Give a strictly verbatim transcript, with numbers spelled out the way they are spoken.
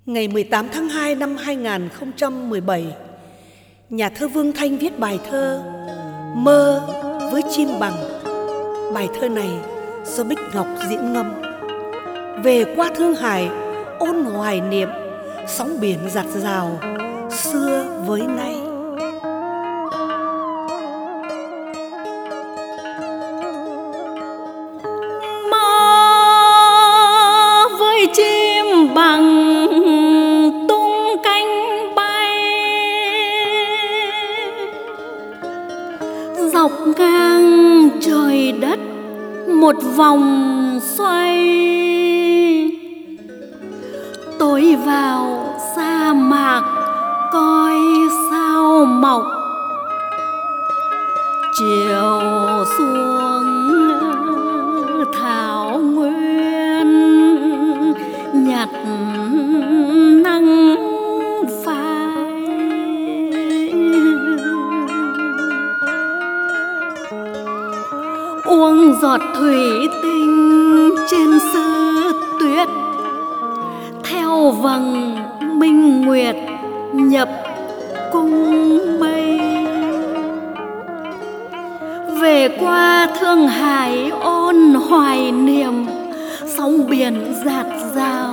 Ngày mười tám tháng hai năm hai nghìn không trăm mười bảy, nhà thơ Vương Thanh viết bài thơ Mơ với chim bằng. Bài thơ này do Bích Ngọc diễn ngâm. Về qua Thương Hải ôn hoài niệm, sóng biển giạt rào xưa với nay. Mơ với chim bằng tung cánh bay, dọc ngang trời đất một vòng xoay. Tối vào sa mạc coi sao mọc, chiều xuống thảo nguyên nhặt nắng phai. Uống giọt thủy tinh trên sứ tuyết, theo vầng minh nguyệt nhập cung mây. Về qua Thương Hải ôn hoài niệm, sóng biển giạt rào